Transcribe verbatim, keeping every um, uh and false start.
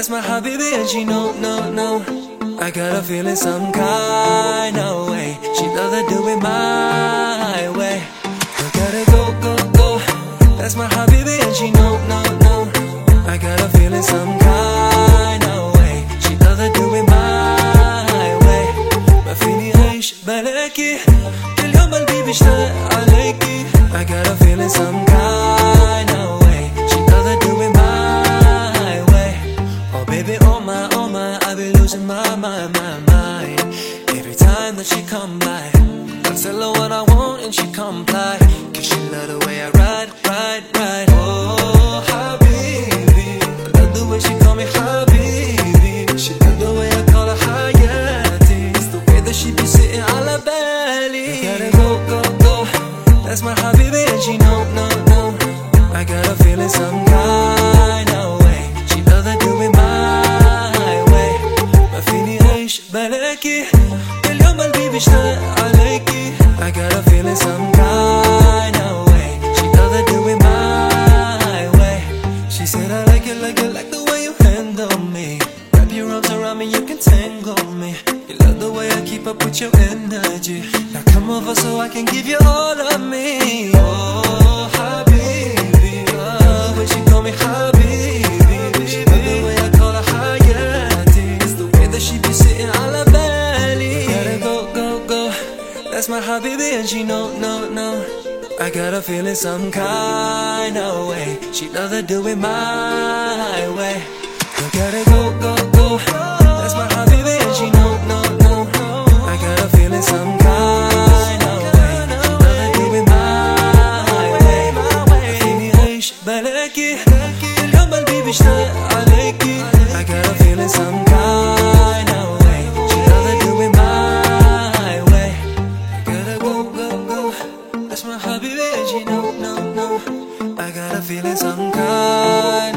That's my habibi and she know, no, no. I got a feeling some kind of way. She love to do it my way. I gotta go, go, go. That's my habibi and she know, no, no. I got a feeling some kind of way. She love to do it my way. ما فيني عيش بلاكي كل يوم قلبي بيشتاق عليكي. I got a feeling some kind of way. She love to do it my way. Oh baby, oh my, oh my, I be losing my mind, my mind. Every time that she come by, I tell her what I want and she comply. Cause she love the way I ride, ride, ride. Oh habibi, I love the way she call me habibi. She love the way I call her hayati. It's the way that she be sitting ala belly. I gotta go, go, go. That's my habibi and she know, no, no. I got a feeling some kind of way. She love to do it my way. ما فيني عيش بلاكي كل يوم قلبي بيشتاق عليكي. I got a feeling some kind of way. She love to do it my way. She said I like it, like it, like the way you handle me. Wrap your arms around me, you can tangle me. You love the way I keep up with your energy. Now come over so I can give you all of me. Oh habibi, love when she call me habibi. She love the way I call her hayati. It's the way that she be sitting ala belly. Gotta go, go, go. That's my habibi and she know, no, no. I got a feeling some kind of way. She love to do it my way. You gotta go, go, go. That's my habibi and she know, no, no. I got a feeling some kind of way. She love to do it my way. ما فيني عيش بلاكي كل يوم قلبي بيشتاق عليكي. I got a feeling some kind of way. She love to do it my way. I gotta go, go, go. That's my habibi and she know, no, no. I got a feeling some kind